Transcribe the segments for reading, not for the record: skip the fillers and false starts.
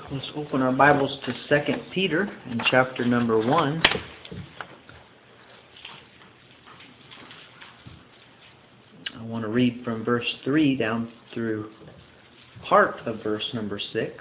Let's open our Bibles to 2 Peter in chapter number 1. I want to read from verse 3 down through part of verse number 6.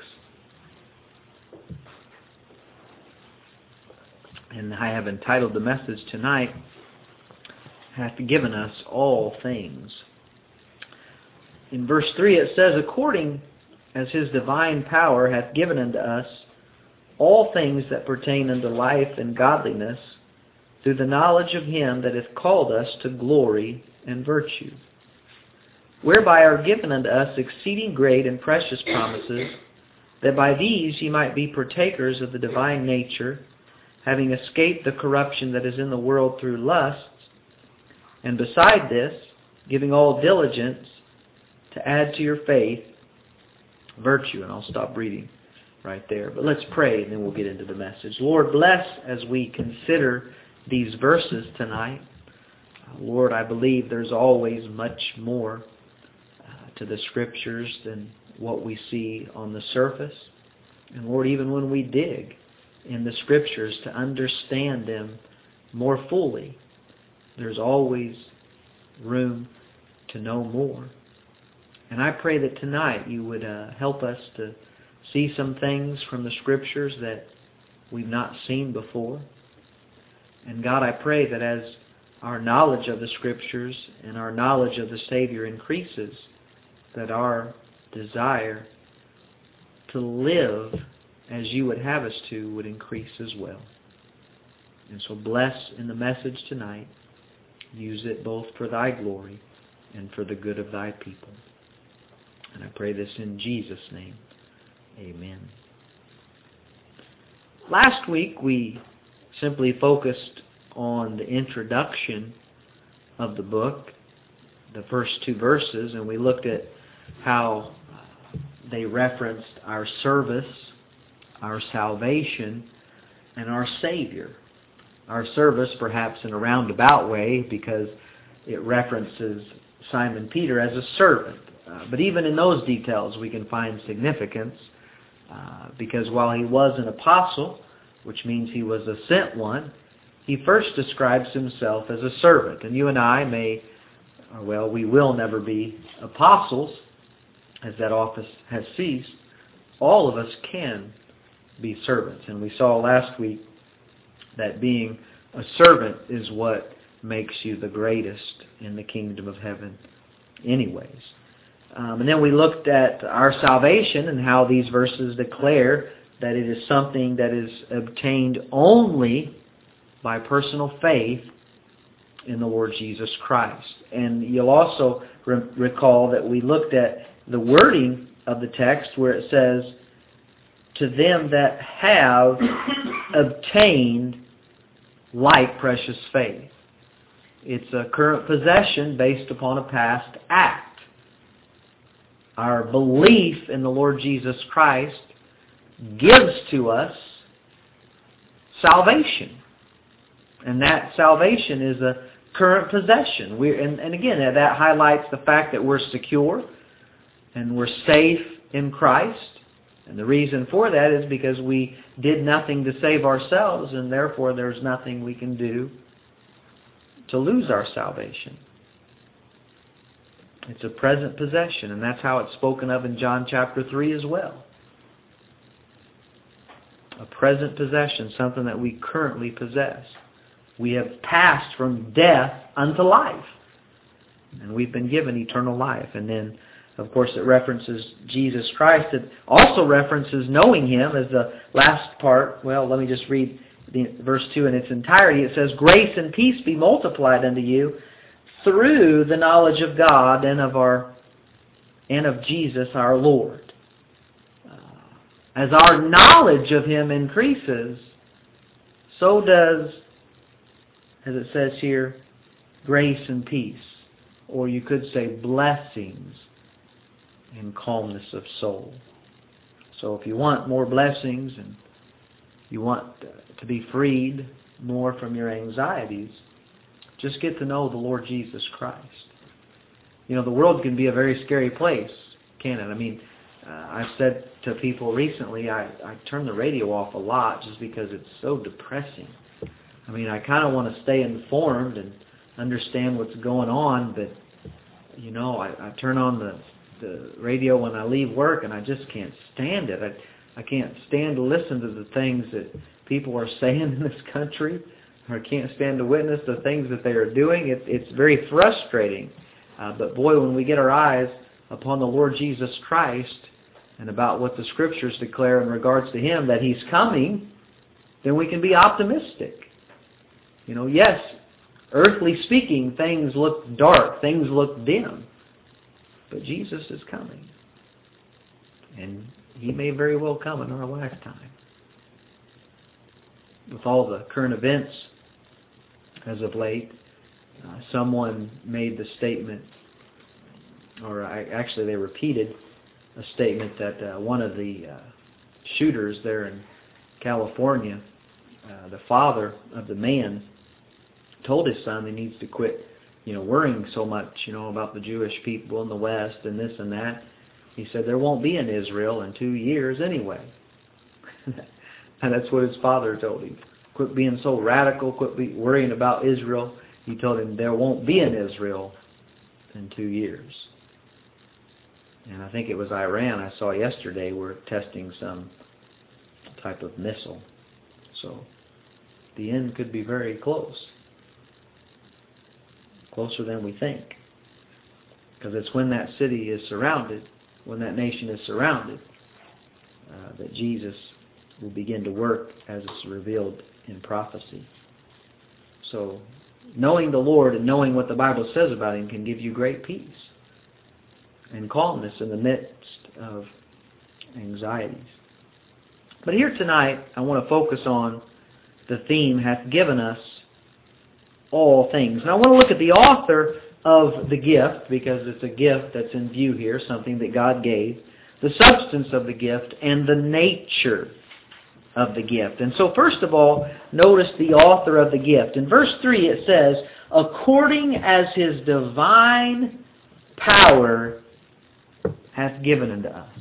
And I have entitled the message tonight, "Hath given us all things." In verse 3 it says, "According as His divine power hath given unto us all things that pertain unto life and godliness, through the knowledge of Him that hath called us to glory and virtue, whereby are given unto us exceeding great and precious promises, that by these ye might be partakers of the divine nature, having escaped the corruption that is in the world through lusts, and beside this, giving all diligence to add to your faith virtue." And I'll stop reading right there. But let's pray and then we'll get into the message. Lord, bless as we consider these verses tonight. Lord, I believe there's always much more to the Scriptures than what we see on the surface. And Lord, even when we dig in the Scriptures to understand them more fully, there's always room to know more. And I pray that tonight you would help us to see some things from the Scriptures that we've not seen before. And God, I pray that as our knowledge of the Scriptures and our knowledge of the Savior increases, that our desire to live as you would have us to would increase as well. And so bless in the message tonight. Use it both for thy glory and for the good of thy people. And I pray this in Jesus' name. Amen. Last week we simply focused on the introduction of the book, the first two verses, and we looked at how they referenced our service, our salvation, and our Savior. Our service, perhaps in a roundabout way, because it references Simon Peter as a servant. But even in those details we can find significance, because while he was an apostle, which means he was a sent one, he first describes himself as a servant. And you and I we will never be apostles, as that office has ceased. All of us can be servants. And we saw last week that being a servant is what makes you the greatest in the kingdom of heaven anyways. And then we looked at our salvation and how these verses declare that it is something that is obtained only by personal faith in the Lord Jesus Christ. And you'll also recall that we looked at the wording of the text where it says, "To them that have obtained like precious faith." It's a current possession based upon a past act. Our belief in the Lord Jesus Christ gives to us salvation. And that salvation is a current possession. And again, that highlights the fact that we're secure and we're safe in Christ. And the reason for that is because we did nothing to save ourselves, and therefore there's nothing we can do to lose our salvation. It's a present possession, and that's how it's spoken of in John chapter 3 as well. A present possession, something that we currently possess. We have passed from death unto life, and we've been given eternal life. And then, of course, it references Jesus Christ. It also references knowing Him as the last part. Well, let me just read verse 2 in its entirety. It says, "Grace and peace be multiplied unto you through the knowledge of God and of Jesus our Lord." As our knowledge of Him increases, so does, as it says here, grace and peace. Or you could say blessings and calmness of soul. So if you want more blessings and you want to be freed more from your anxieties, just get to know the Lord Jesus Christ. You know, the world can be a very scary place, can it? I mean, I've said to people recently, I turn the radio off a lot just because it's so depressing. I mean, I kind of want to stay informed and understand what's going on, but, you know, I turn on the radio when I leave work, and I just can't stand it. I can't stand to listen to the things that people are saying in this country, or I can't stand to witness the things that they are doing. It's very frustrating. But boy, when we get our eyes upon the Lord Jesus Christ and about what the Scriptures declare in regards to Him, that He's coming, then we can be optimistic. You know, yes, earthly speaking, things look dark, things look dim, but Jesus is coming. And He may very well come in our lifetime. With all the current events as of late, someone made the statement, or actually they repeated a statement that one of the shooters there in California, the father of the man, told his son he needs to quit, worrying so much, about the Jewish people in the West and this and that. He said there won't be an Israel in 2 years anyway. And that's what his father told him. Quit being so radical, quit worrying about Israel. He told him there won't be an Israel in 2 years. And I think it was Iran I saw yesterday were testing some type of missile. So the end could be very close. Closer than we think. Because it's when that city is surrounded, when that nation is surrounded, that Jesus will begin to work as it's revealed in prophecy. So knowing the Lord and knowing what the Bible says about Him can give you great peace and calmness in the midst of anxieties. But here tonight, I want to focus on the theme, hath given us all things. And I want to look at the author of the gift, because it's a gift that's in view here, something that God gave, the substance of the gift, and the nature of the gift. And so first of all, notice the author of the gift. In verse 3 it says, according as His divine power hath given unto us.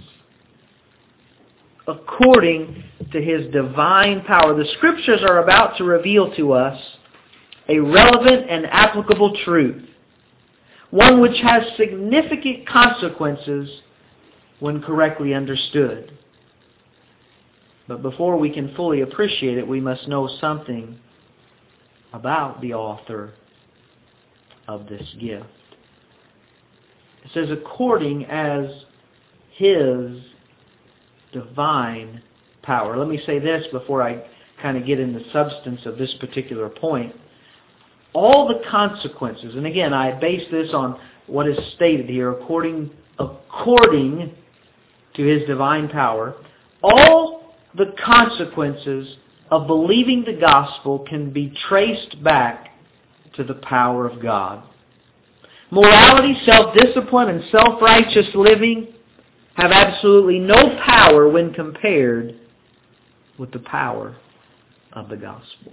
According to His divine power. The Scriptures are about to reveal to us a relevant and applicable truth. One which has significant consequences when correctly understood. But before we can fully appreciate it, we must know something about the author of this gift. It says, according as His divine power. Let me say this before I kind of get in the substance of this particular point. All the consequences, and again, I base this on what is stated here, according to His divine power, all the consequences of believing the gospel can be traced back to the power of God. Morality, self-discipline, and self-righteous living have absolutely no power when compared with the power of the gospel.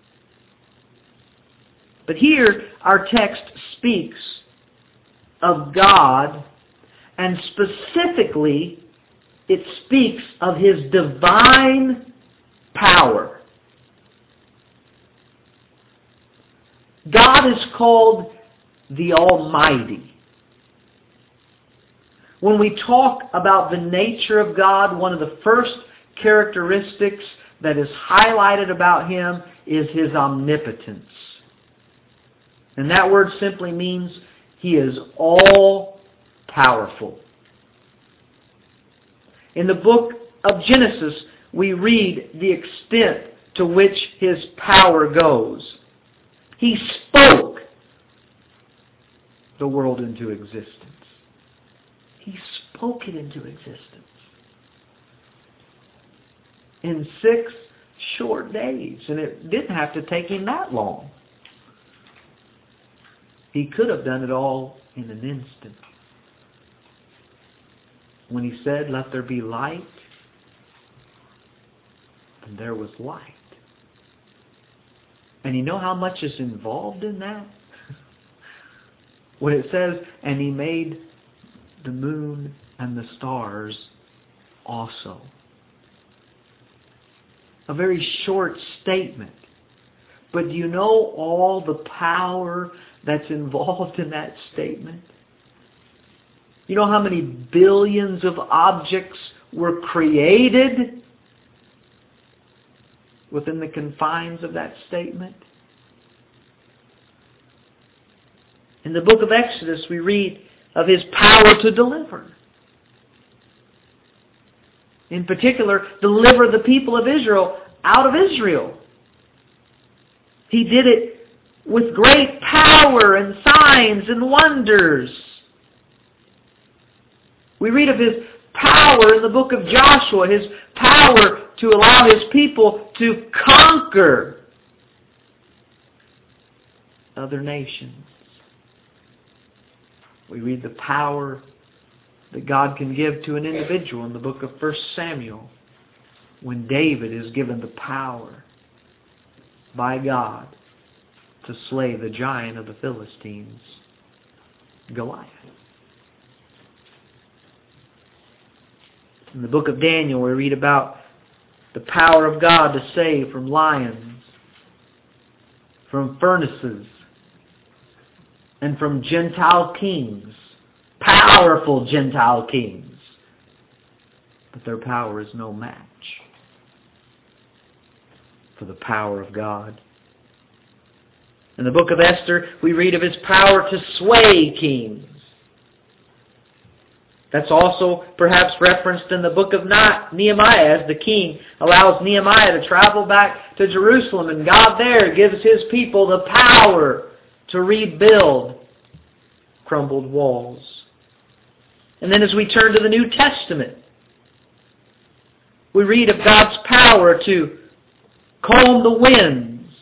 But here, our text speaks of God, and specifically, it speaks of His divine power. God is called the Almighty. When we talk about the nature of God, one of the first characteristics that is highlighted about Him is His omnipotence. And that word simply means He is all-powerful. In the book of Genesis, we read the extent to which His power goes. He spoke the world into existence. He spoke it into existence. In 6 short days. And it didn't have to take Him that long. He could have done it all in an instant. When He said, let there be light, and there was light. And you know how much is involved in that? When it says, and He made the moon and the stars also. A very short statement. But do you know all the power that's involved in that statement? You know how many billions of objects were created within the confines of that statement? In the book of Exodus, we read of His power to deliver. In particular, deliver the people of Israel out of Israel. He did it with great power and signs and wonders. We read of His power in the book of Joshua, His power to allow His people to conquer other nations. We read the power that God can give to an individual in the book of 1 Samuel, when David is given the power by God to slay the giant of the Philistines, Goliath. In the book of Daniel, we read about the power of God to save from lions, from furnaces, and from Gentile kings, powerful Gentile kings. But their power is no match for the power of God. In the book of Esther, we read of His power to sway kings. That's also perhaps referenced in the book of Nehemiah, as the king allows Nehemiah to travel back to Jerusalem, and God there gives His people the power to rebuild crumbled walls. And then as we turn to the New Testament, we read of God's power to calm the winds,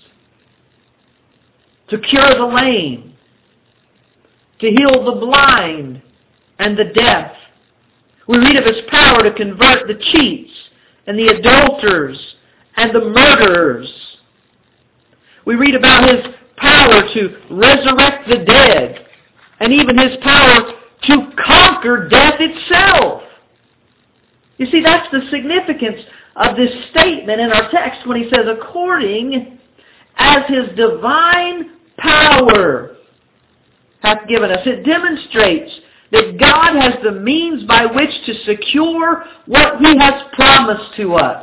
to cure the lame, to heal the blind and the deaf. We read of His power to convert the cheats and the adulterers and the murderers. We read about His power to resurrect the dead, and even His power to conquer death itself. You see, that's the significance of this statement in our text when he says, according as His divine power hath given us. It demonstrates that God has the means by which to secure what He has promised to us.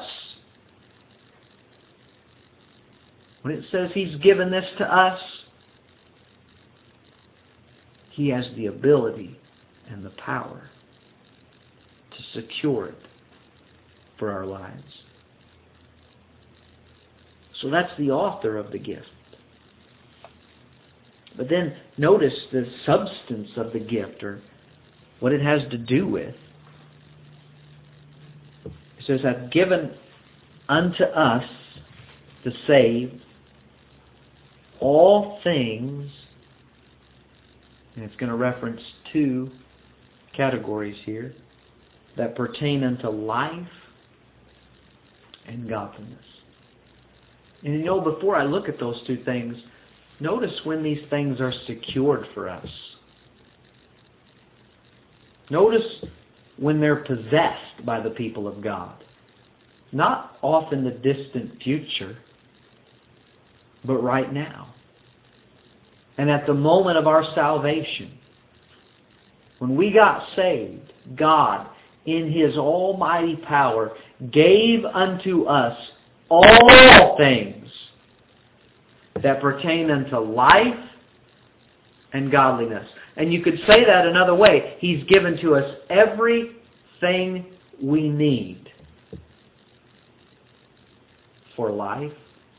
When it says He's given this to us, He has the ability and the power to secure it for our lives. So that's the author of the gift. But then notice the substance of the gift, or what it has to do with. It says, I've given unto us to save all things, and it's going to reference two categories here, that pertain unto life and godliness. And you know, before I look at those two things, notice when these things are secured for us. Notice when they're possessed by the people of God. Not off in the distant future, but right now. And at the moment of our salvation, when we got saved, God, in His almighty power, gave unto us all things that pertain unto life and godliness. And you could say that another way. He's given to us everything we need for life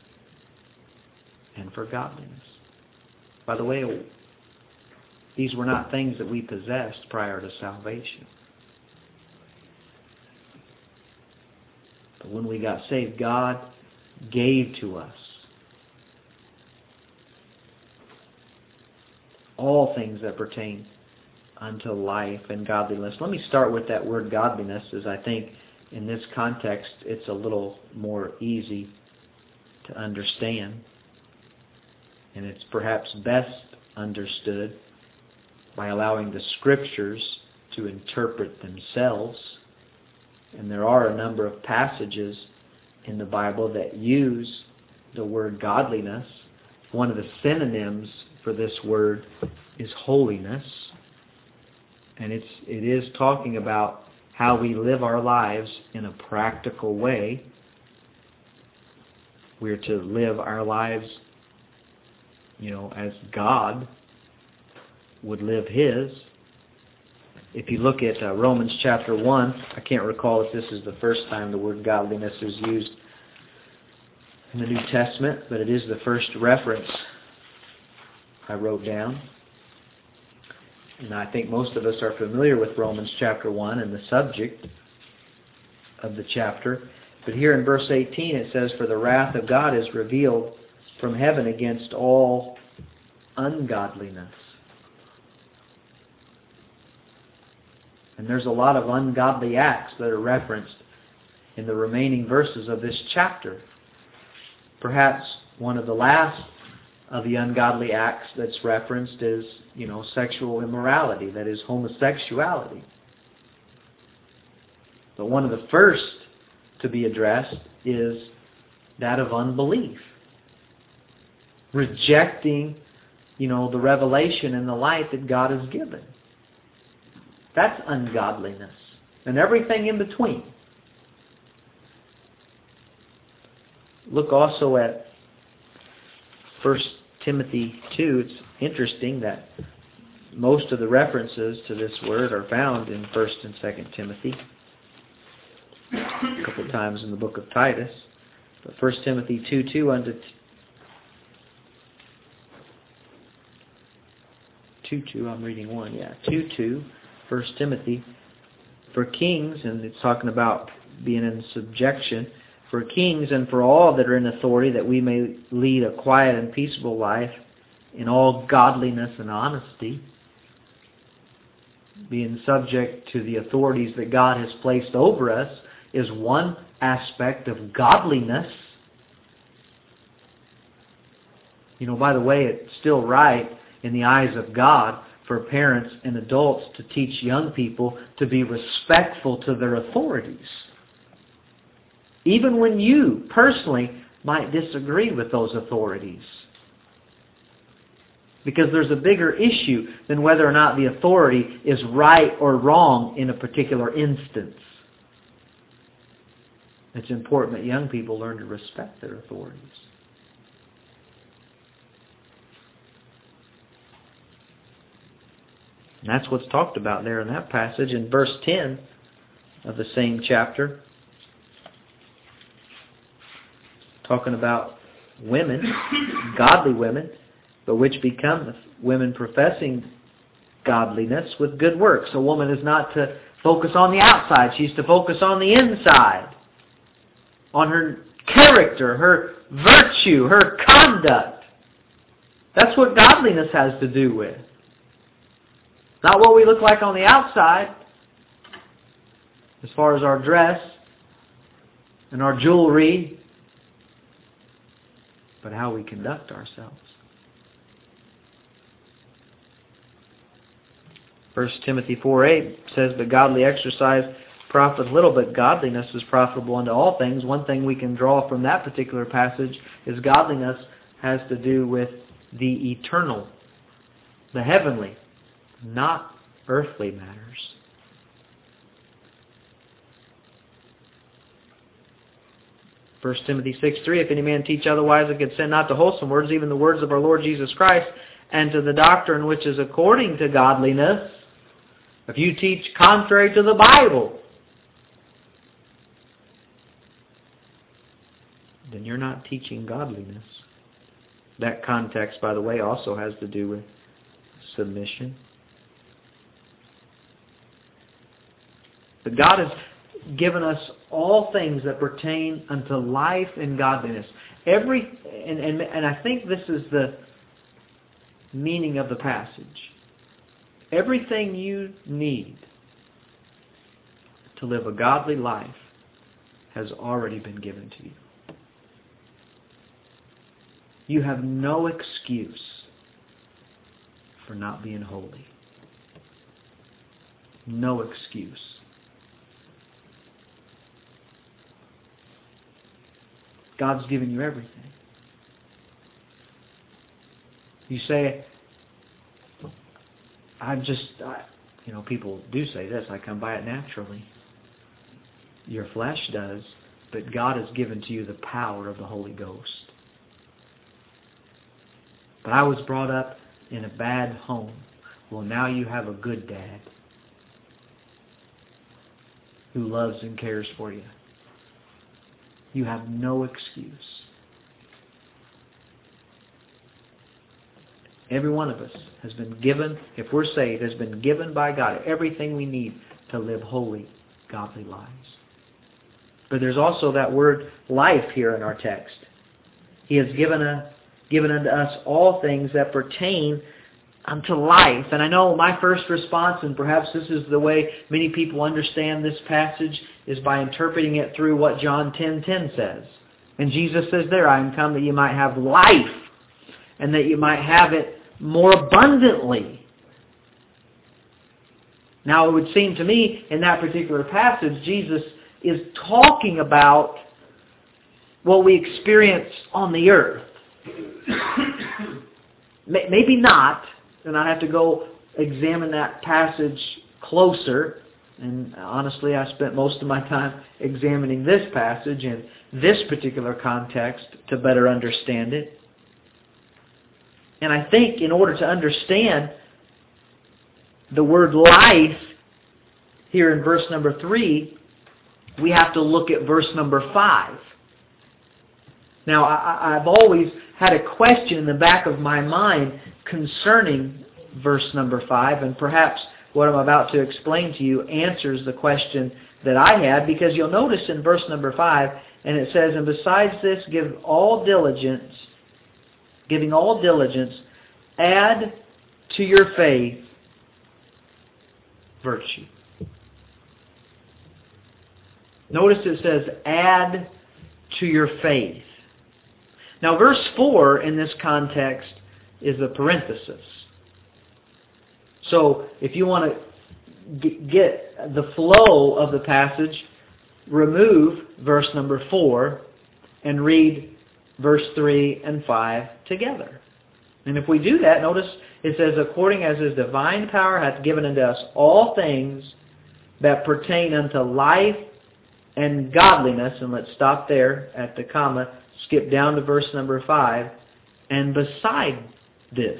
and for godliness. By the way, these were not things that we possessed prior to salvation. But when we got saved, God gave to us all things that pertain unto life and godliness. Let me start with that word godliness, as I think in this context it's a little more easy to understand. And it's perhaps best understood by allowing the Scriptures to interpret themselves And there are a number of passages in the Bible that use the word godliness. One of the synonyms for this word is holiness. And it is talking about how we live our lives in a practical way. We're to live our lives, as God would live His. If you look at Romans chapter 1, I can't recall if this is the first time the word godliness is used in the New Testament, but it is the first reference I wrote down. And I think most of us are familiar with Romans chapter 1 and the subject of the chapter. But here in verse 18 it says, "For the wrath of God is revealed from heaven against all ungodliness." And there's a lot of ungodly acts that are referenced in the remaining verses of this chapter. Perhaps one of the last of the ungodly acts that's referenced is, sexual immorality, that is homosexuality. But one of the first to be addressed is that of unbelief. Rejecting, the revelation and the light that God has given. That's ungodliness. And everything in between. Look also at 1 Timothy 2. It's interesting that most of the references to this word are found in 1 and 2 Timothy. A couple of times in the book of Titus. But 1 Timothy 2:2 unto 2:2, I'm reading 1, 2:2, 1 Timothy, "For kings," and it's talking about being in subjection, "for kings and for all that are in authority, that we may lead a quiet and peaceable life in all godliness and honesty." Being subject to the authorities that God has placed over us is one aspect of godliness. By the way, it's still right in the eyes of God for parents and adults to teach young people to be respectful to their authorities. Even when you personally might disagree with those authorities. Because there's a bigger issue than whether or not the authority is right or wrong in a particular instance. It's important that young people learn to respect their authorities. And that's what's talked about there in that passage. In verse 10 of the same chapter, talking about women, godly women, but which become women professing godliness with good works. A woman is not to focus on the outside. She's to focus on the inside, on her character, her virtue, her conduct. That's what godliness has to do with. Not what we look like on the outside, as far as our dress and our jewelry, but how we conduct ourselves. 1 Timothy 4:8 says, "But godly exercise profiteth little, but godliness is profitable unto all things." One thing we can draw from that particular passage is godliness has to do with the eternal, the heavenly, not earthly matters. First Timothy 6:3, "If any man teach otherwise and consent not to wholesome words, even the words of our Lord Jesus Christ, and to the doctrine which is according to godliness," if you teach contrary to the Bible, then you're not teaching godliness. That context, by the way, also has to do with submission. But God has given us all things that pertain unto life and godliness. And I think this is the meaning of the passage. Everything you need to live a godly life has already been given to you. You have no excuse for not being holy. No excuse. God's given you everything. You say, people do say this, I come by it naturally. Your flesh does, but God has given to you the power of the Holy Ghost. But I was brought up in a bad home. Well, now you have a good dad who loves and cares for you. You have no excuse. Every one of us has been given, if we're saved, has been given by God everything we need to live holy, godly lives. But there's also that word life here in our text. He has given unto us all things that pertain unto life. And I know my first response, and perhaps this is the way many people understand this passage, is by interpreting it through what John 10:10 says. And Jesus says there, I am come that you might have life, and that you might have it more abundantly. Now it would seem to me, in that particular passage, Jesus is talking about what we experience on the earth. Maybe not, and I have to go examine that passage closer. And honestly, I spent most of my time examining this passage in this particular context to better understand it. And I think in order to understand the word life here in verse number 3, we have to look at verse number 5. Now, I've always had a question in the back of my mind concerning verse number 5, and perhaps what I'm about to explain to you answers the question that I had, because you'll notice in verse number 5, and it says, and besides this, giving all diligence, add to your faith virtue. Notice it says, add to your faith. Now, verse 4 in this context is a parenthesis. So, if you want to get the flow of the passage, remove verse number 4 and read verse 3 and 5 together. And if we do that, notice it says, according as His divine power hath given unto us all things that pertain unto life and godliness, and let's stop there at the comma, skip down to verse number 5, and beside this,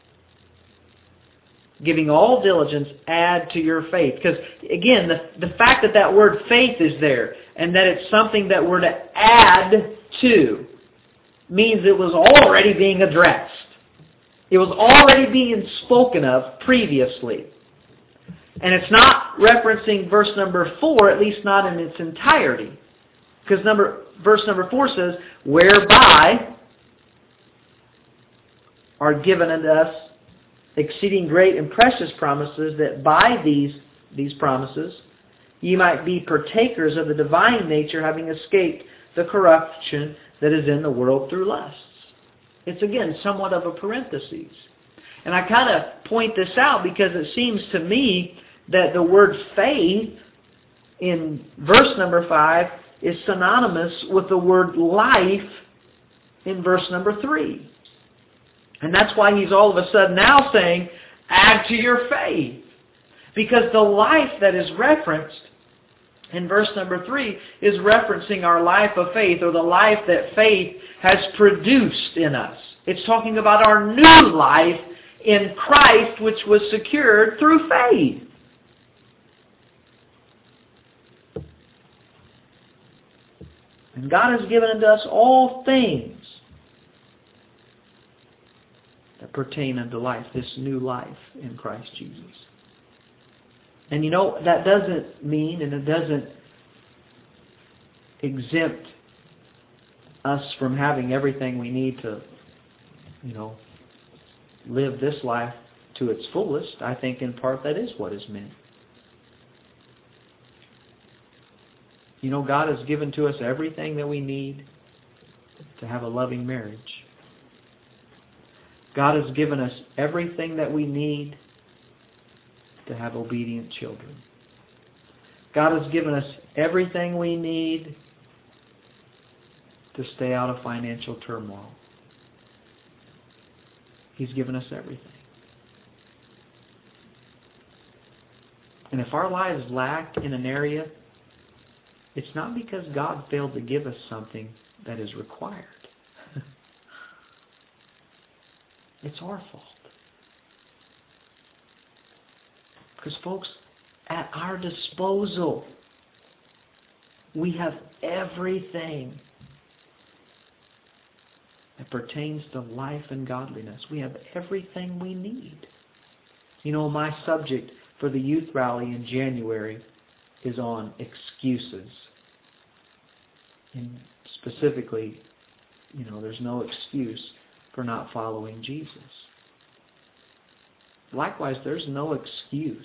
giving all diligence, add to your faith. Because, again, the fact that that word faith is there, and that it's something that we're to add to, means it was already being addressed. It was already being spoken of previously. And it's not referencing verse number 4, at least not in its entirety. Because verse number 4 says, whereby are given unto us exceeding great and precious promises, that by these promises ye might be partakers of the divine nature, having escaped the corruption that is in the world through lusts. It's again somewhat of a parenthesis. And I kind of point this out because it seems to me that the word faith in verse number 5 is synonymous with the word life in verse number 3. And that's why he's all of a sudden now saying, add to your faith. Because the life that is referenced in verse number 3 is referencing our life of faith, or the life that faith has produced in us. It's talking about our new life in Christ, which was secured through faith. And God has given unto us all things that pertain unto life, this new life in Christ Jesus. And you know, that doesn't mean, and it doesn't exempt us from having everything we need to, live this life to its fullest. I think in part that is what is meant. God has given to us everything that we need to have a loving marriage. God has given us everything that we need to have obedient children. God has given us everything we need to stay out of financial turmoil. He's given us everything. And if our lives lack in an area, it's not because God failed to give us something that is required. It's our fault. Because folks, at our disposal, we have everything that pertains to life and godliness. We have everything we need. You know, my subject for the youth rally in January is on excuses. And specifically, there's no excuse for not following Jesus. Likewise, there's no excuse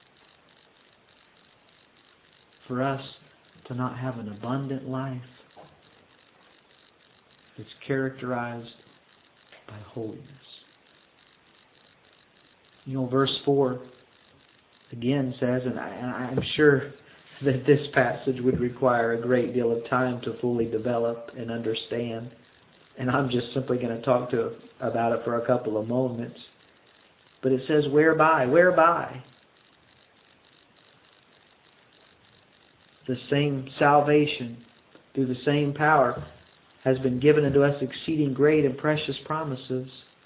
for us to not have an abundant life that's characterized by holiness. Verse 4 again says, and I'm sure that this passage would require a great deal of time to fully develop and understand, and I'm just simply going to talk about it for a couple of moments. But it says, whereby? The same salvation through the same power has been given unto us exceeding great and precious promises.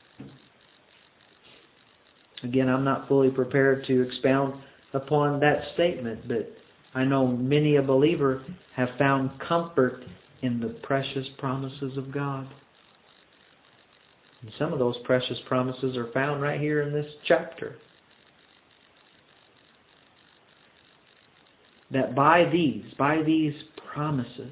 Again, I'm not fully prepared to expound upon that statement, but I know many a believer have found comfort in the precious promises of God. And some of those precious promises are found right here in this chapter. That by these promises,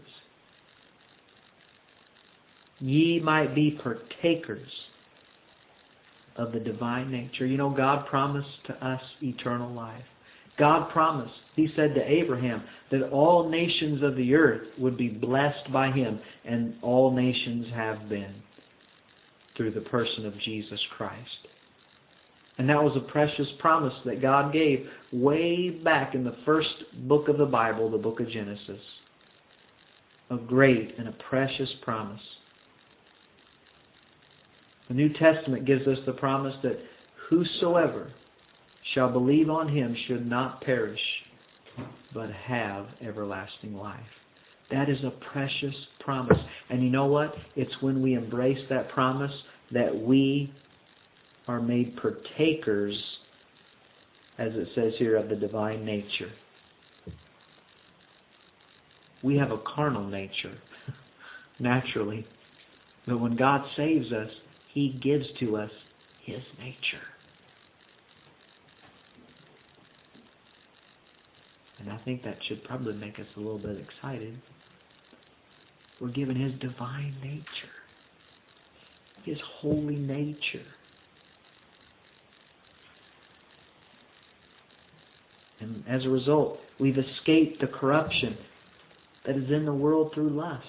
ye might be partakers of the divine nature. God promised to us eternal life. God promised, He said to Abraham, that all nations of the earth would be blessed by Him, and all nations have been through the person of Jesus Christ. And that was a precious promise that God gave way back in the first book of the Bible, the book of Genesis. A great and a precious promise. The New Testament gives us the promise that whosoever shall believe on Him should not perish, but have everlasting life. That is a precious promise. And you know what? It's when we embrace that promise that we are made partakers, as it says here, of the divine nature. We have a carnal nature, naturally. But when God saves us, He gives to us His nature. And I think that should probably make us a little bit excited. We're given His divine nature. His holy nature. And as a result, we've escaped the corruption that is in the world through lust.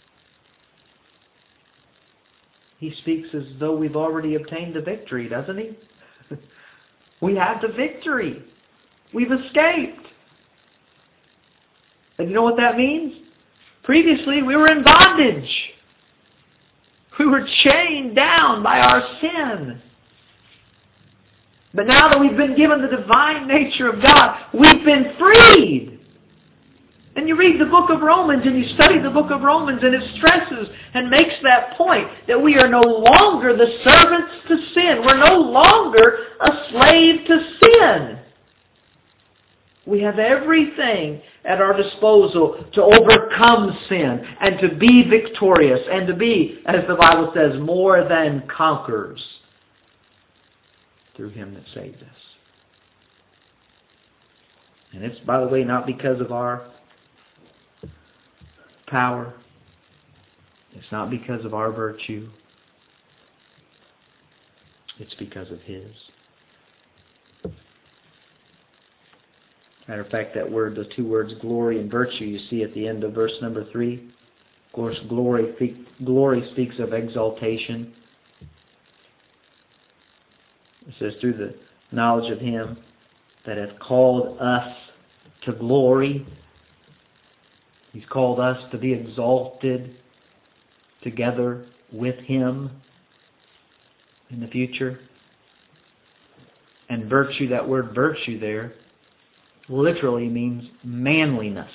He speaks as though we've already obtained the victory, doesn't He? We have the victory. We've escaped. And you know what that means? Previously, we were in bondage. We were chained down by our sin. But now that we've been given the divine nature of God, we've been freed. And you read the book of Romans and you study the book of Romans, and it stresses and makes that point that we are no longer the servants to sin. We're no longer a slave to sin. We have everything at our disposal to overcome sin and to be victorious and to be, as the Bible says, more than conquerors through Him that saved us. And it's, by the way, not because of our power. It's not because of our virtue. It's because of His. Matter of fact, that word, the two words glory and virtue, you see at the end of verse number 3. Of course, glory speaks of exaltation. It says, through the knowledge of Him that hath called us to glory. He's called us to be exalted. together with Him in the future. And virtue, that word virtue there, literally means manliness.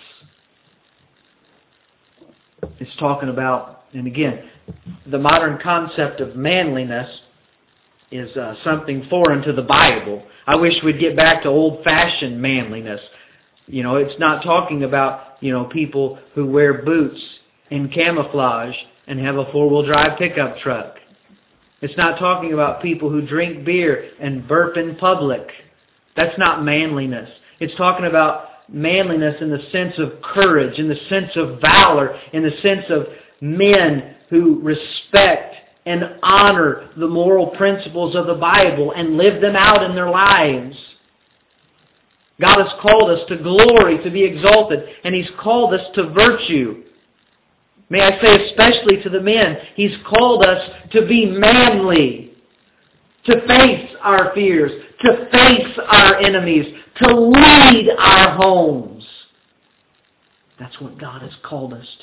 It's talking about, and again, the modern concept of manliness is something foreign to the Bible. I wish we'd get back to old-fashioned manliness. It's not talking about, people who wear boots in camouflage and have a four-wheel drive pickup truck. It's not talking about people who drink beer and burp in public. That's not manliness. It's talking about manliness in the sense of courage, in the sense of valor, in the sense of men who respect and honor the moral principles of the Bible and live them out in their lives. God has called us to glory, to be exalted, and He's called us to virtue. May I say especially to the men, He's called us to be manly, to face our fears, to face our enemies, to lead our homes. That's what God has called us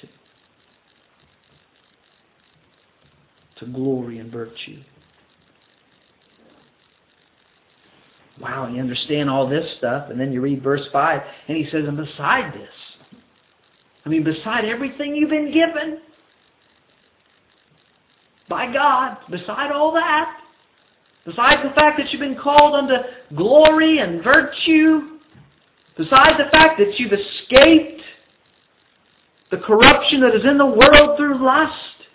to glory and virtue. Wow, you understand all this stuff, and then you read verse 5, and he says, and beside this, beside everything you've been given by God, beside all that, besides the fact that you've been called unto glory and virtue, besides the fact that you've escaped the corruption that is in the world through lust,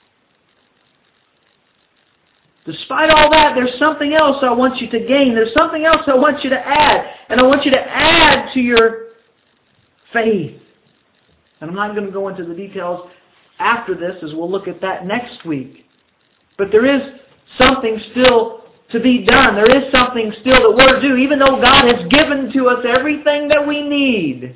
despite all that, there's something else I want you to gain. There's something else I want you to add. And I want you to add to your faith. And I'm not going to go into the details after this, as we'll look at that next week. But there is something still to be done. There is something still that we're to do, even though God has given to us everything that we need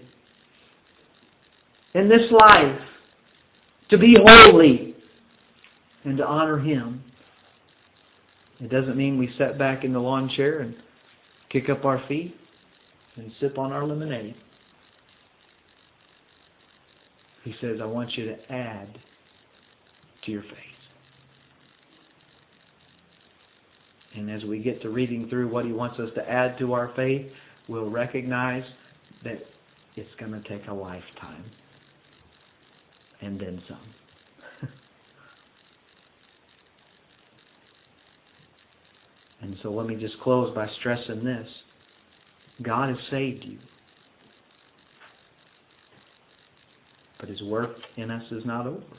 in this life to be holy and to honor Him. It doesn't mean we sit back in the lawn chair and kick up our feet and sip on our lemonade. He says, I want you to add to your faith. And as we get to reading through what He wants us to add to our faith, we'll recognize that it's going to take a lifetime. And then some. And so let me just close by stressing this. God has saved you. But His work in us is not over.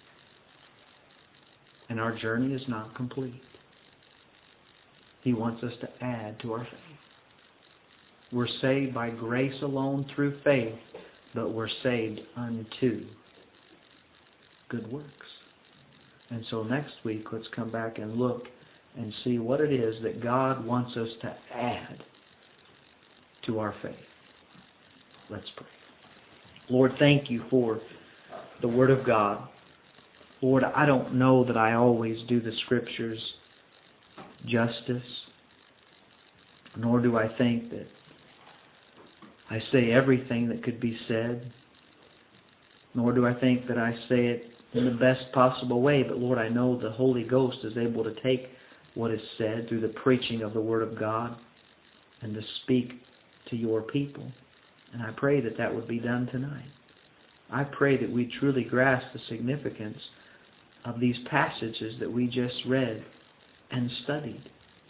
And our journey is not complete. He wants us to add to our faith. We're saved by grace alone through faith, but we're saved unto good works. And so next week, let's come back and look and see what it is that God wants us to add to our faith. Let's pray. Lord, thank You for the Word of God. Lord, I don't know that I always do the Scriptures justice, nor do I think that I say everything that could be said, nor do I think that I say it in the best possible way. But Lord, I know the Holy Ghost is able to take what is said through the preaching of the Word of God and to speak to Your people. And I pray that that would be done tonight. I pray that we truly grasp the significance of these passages that we just read and studied.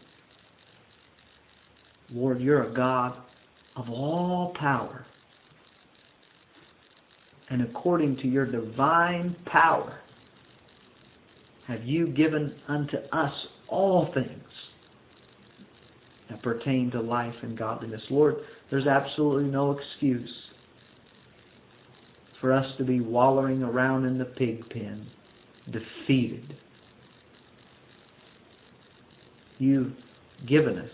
Lord, You're a God of all power. And according to Your divine power, have You given unto us all things that pertain to life and godliness. Lord, there's absolutely no excuse for us to be wallowing around in the pig pen, defeated. You've given us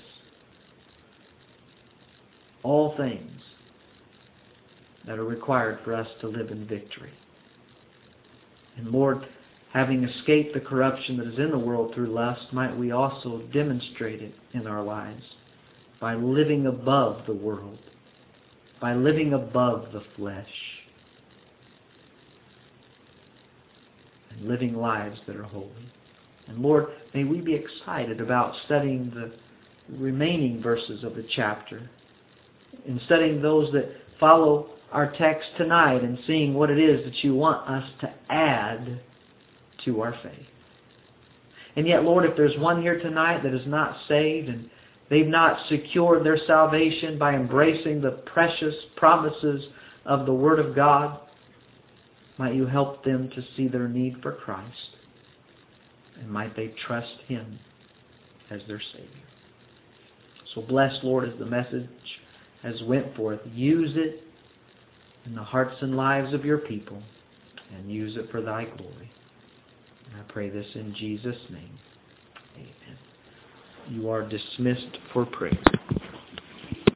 all things that are required for us to live in victory. And Lord, having escaped the corruption that is in the world through lust, might we also demonstrate it in our lives by living above the world, by living above the flesh. and living lives that are holy. And Lord, may we be excited about studying the remaining verses of the chapter, and studying those that follow our text tonight, and seeing what it is that you want us to add to our faith. And yet, Lord, if there's one here tonight that is not saved, and they've not secured their salvation by embracing the precious promises of the Word of God, might you help them to see their need for Christ, and might they trust Him as their Savior. So bless, Lord, as the message has went forth. Use it in the hearts and lives of your people, and use it for thy glory. And I pray this in Jesus' name. Amen. You are dismissed for prayer.